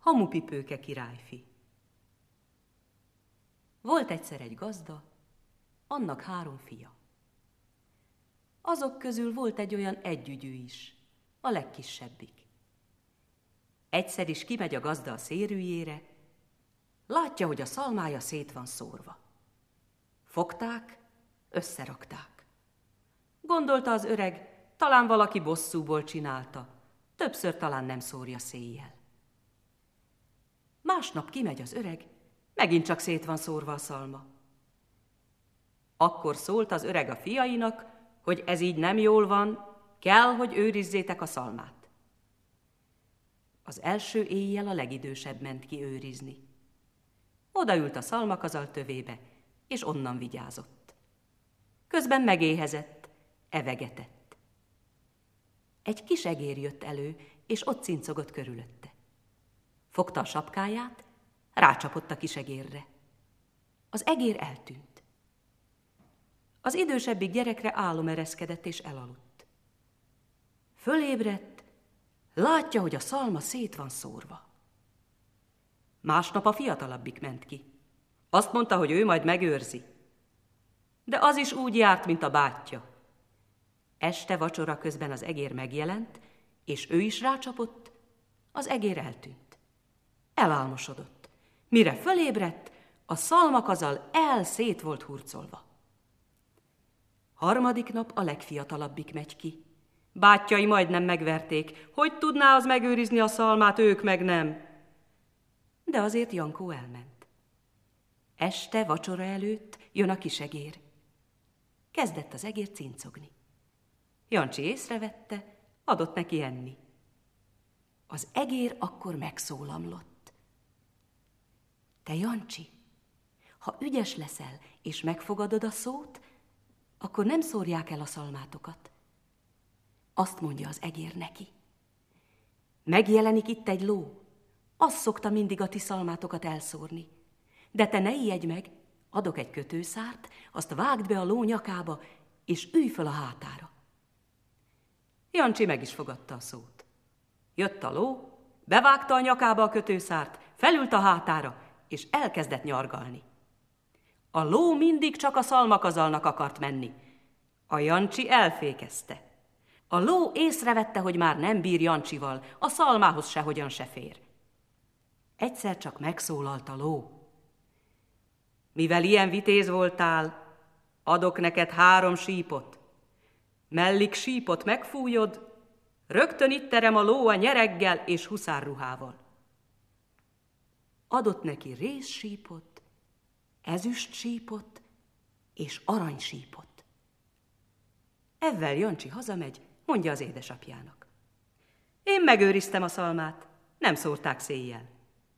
Hamupipőke királyfi. Volt egyszer egy gazda, annak 3 fia. Azok közül volt egy olyan együgyű is, a legkisebbik. Egyszer is kimegy a gazda a szérűjére, látja, hogy a szalmája szét van szórva. Fogták, összerakták. Gondolta az öreg, talán valaki bosszúból csinálta, többször talán nem szórja széjjel. Másnap kimegy az öreg, megint csak szét van szórva a szalma. Akkor szólt az öreg a fiainak, hogy ez így nem jól van, kell, hogy őrizzétek a szalmát. Az első éjjel a legidősebb ment ki őrizni. Odaült a szalmakazal tövébe, és onnan vigyázott. Közben megéhezett, evegetett. Egy kis egér jött elő, és ott cincogott körülötte. Fogta a sapkáját, rácsapott a kis egérre. Az egér eltűnt. Az idősebbik gyerekre álom ereszkedett, és elaludt. Fölébredt, látja, hogy a szalma szét van szórva. Másnap a fiatalabbik ment ki. Azt mondta, hogy ő majd megőrzi. De az is úgy járt, mint a bátyja. Este vacsora közben az egér megjelent, és ő is rácsapott, az egér eltűnt. Elálmosodott. Mire fölébredt, a szalmakazal szét volt hurcolva. Harmadik nap a legfiatalabbik megy ki. Bátyjai majdnem megverték, hogy tudná az megőrizni a szalmát, ők meg nem. De azért Jankó elment. Este vacsora előtt jön a kis egér. Kezdett az egér cincogni. Jancsi észrevette, adott neki enni. Az egér akkor megszólamlott. Te, Jancsi, ha ügyes leszel, és megfogadod a szót, akkor nem szórják el a szalmátokat. Azt mondja az egér neki. Megjelenik itt egy ló, az szokta mindig a ti szalmátokat elszórni. De te ne ijedj meg, adok egy kötőszárt, azt vágd be a ló nyakába, és ülj föl a hátára. Jancsi meg is fogadta a szót. Jött a ló, bevágta a nyakába a kötőszárt, felült a hátára, és elkezdett nyargalni. A ló mindig csak a szalmakazalnak akart menni. A Jancsi elfékezte. A ló észrevette, hogy már nem bír Jancsival, a szalmához sehogyan se fér. Egyszer csak megszólalt a ló. Mivel ilyen vitéz voltál, adok neked 3 sípot. Mellik sípot megfújod, rögtön itt terem a ló a nyereggel és huszárruhával. Adott neki rézsípot, ezüstsípot és aranysípot. Ezzel Jancsi hazamegy, mondja az édesapjának. Én megőriztem a szalmát, nem szórták széjjel.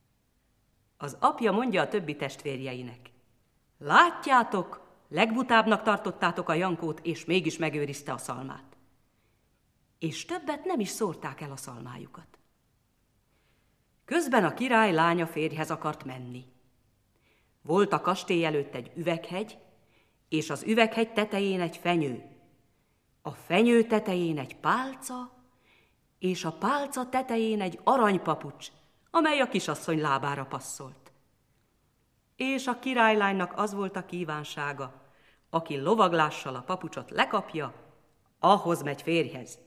Az apja mondja a többi testvérjeinek. Látjátok, legbutábbnak tartottátok a Jankót, és mégis megőrizte a szalmát. És többet nem is szórták el a szalmájukat. Közben a király lánya férjhez akart menni. Volt a kastély előtt egy üveghegy, és az üveghegy tetején egy fenyő. A fenyő tetején egy pálca, és a pálca tetején egy aranypapucs, amely a kisasszony lábára passzolt. És a királylánynak az volt a kívánsága, aki lovaglással a papucsot lekapja, ahhoz megy férjhez.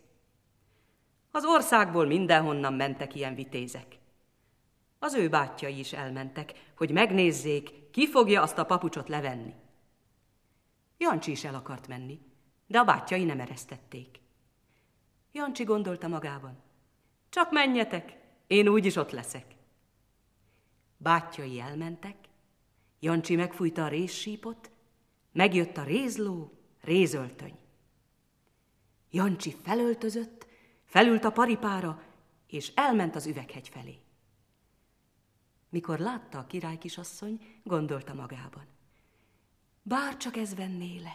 Az országból mindenhonnan mentek ilyen vitézek. Az ő bátyjai is elmentek, hogy megnézzék, ki fogja azt a papucsot levenni. Jancsi is el akart menni, de a bátyjai nem eresztették. Jancsi gondolta magában, csak menjetek, én úgyis ott leszek. Bátyjai elmentek, Jancsi megfújta a rézsípot, megjött a rézló, rézöltöny. Jancsi felöltözött, felült a paripára, és elment az üveghegy felé. Mikor látta a királykisasszony, gondolta magában. Bárcsak ez venné le.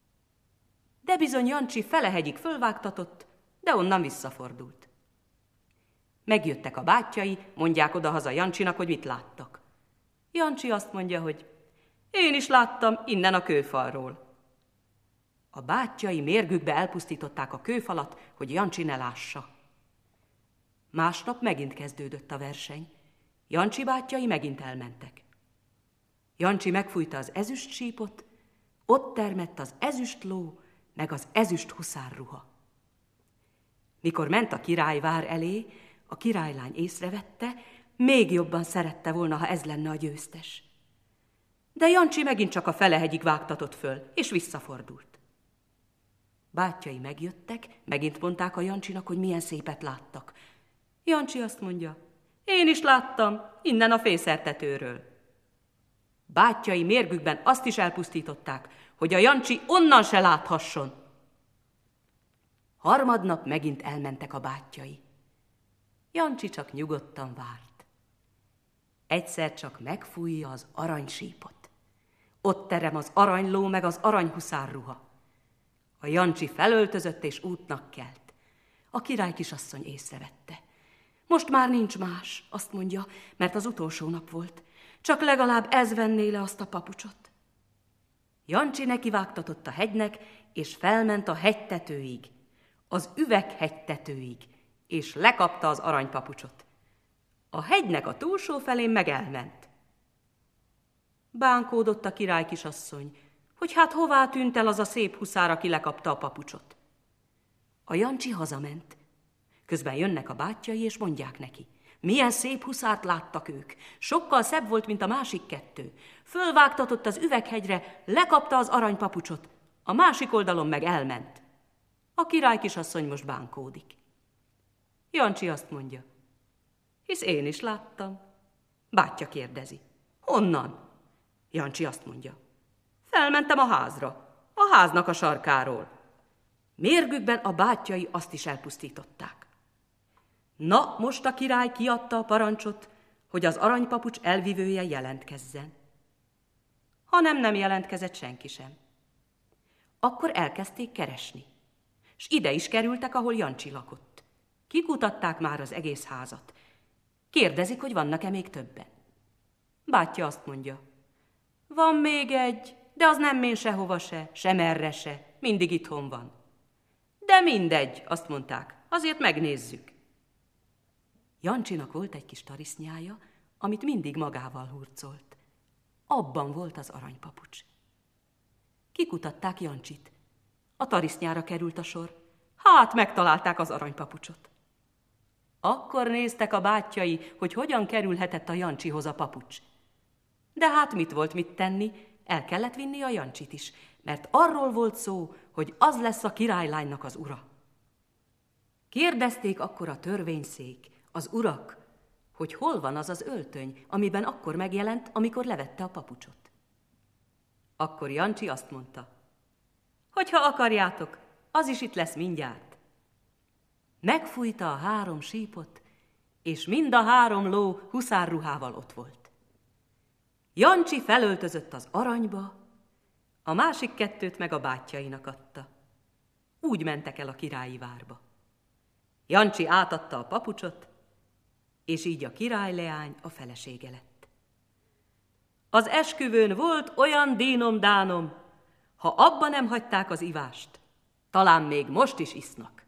De bizony Jancsi fele hegyig fölvágtatott, de onnan visszafordult. Megjöttek a bátyjai, mondják odahaza Jancsinak, hogy mit láttak. Jancsi azt mondja, hogy én is láttam innen a kőfalról. A bátyjai mérgükbe elpusztították a kőfalat, hogy Jancsi ne lássa. Másnap megint kezdődött a verseny, Jancsi bátyjai megint elmentek. Jancsi megfújta az ezüst sípot, ott termett az ezüstló, meg az ezüst huszárruha. Mikor ment a királyvár elé, a királylány észrevette, még jobban szerette volna, ha ez lenne a győztes. De Jancsi megint csak a Felehegyig vágtatott föl, és visszafordult. Bátyjai megjöttek, megint mondták a Jancsinak, hogy milyen szépet láttak. Jancsi azt mondja, én is láttam, innen a fészertetőről. Bátyjai mérgükben azt is elpusztították, hogy a Jancsi onnan se láthasson. Harmadnap megint elmentek a bátyjai. Jancsi csak nyugodtan várt. Egyszer csak megfújja az aranysípot. Ott terem az aranyló meg az aranyhuszárruha. A Jancsi felöltözött és útnak kelt. A király kisasszony észrevette. Most már nincs más, azt mondja, mert az utolsó nap volt. Csak legalább ez venné le azt a papucsot. Jancsi nekivágtatott a hegynek, és felment a hegytetőig, az üveghegytetőig, és lekapta az aranypapucsot. A hegynek a túlsó felén meg elment. Bánkódott a király kisasszony, hogy hát hová tűnt el az a szép huszár, aki lekapta a papucsot. A Jancsi hazament. Közben jönnek a bátyjai, és mondják neki, milyen szép huszárt láttak ők. Sokkal szebb volt, mint a másik kettő. Fölvágtatott az üveghegyre, lekapta az aranypapucsot, a másik oldalon meg elment. A király kisasszony most bánkódik. Jancsi azt mondja, hisz én is láttam. Bátyja kérdezi, honnan? Jancsi azt mondja, felmentem a házra, a háznak a sarkáról. Mérgükben a bátyjai azt is elpusztították. Na, most a király kiadta a parancsot, hogy az aranypapucs elvivője jelentkezzen. Hanem nem jelentkezett senki sem. Akkor elkezdték keresni, s ide is kerültek, ahol Jancsi lakott. Kikutatták már az egész házat. Kérdezik, hogy vannak-e még többen. Bátyja azt mondja, van még egy, de az nem mész sehova se, sem erre se, mindig itthon van. De mindegy, azt mondták, azért megnézzük. Jancsinak volt egy kis tarisznyája, amit mindig magával hurcolt. Abban volt az aranypapucs. Kikutatták Jancsit. A tarisznyára került a sor. Hát megtalálták az aranypapucsot. Akkor néztek a bátyjai, hogy hogyan kerülhetett a Jancsihoz a papucs. De hát mit volt mit tenni, el kellett vinni a Jancsit is, mert arról volt szó, hogy az lesz a királylánynak az ura. Kérdezték akkor a törvényszék, az urak, hogy hol van az az öltöny, amiben akkor megjelent, amikor levette a papucsot. Akkor Jancsi azt mondta, hogy ha akarjátok, az is itt lesz mindjárt. Megfújta a 3 sípot, és mind a 3 ló huszárruhával ott volt. Jancsi felöltözött az aranyba, a másik 2 meg a bátyjainak adta. Úgy mentek el a királyi várba. Jancsi átadta a papucsot, és így a királyleány a felesége lett. Az esküvőn volt olyan dínom-dánom, ha abba nem hagyták az ivást, talán még most is isznak.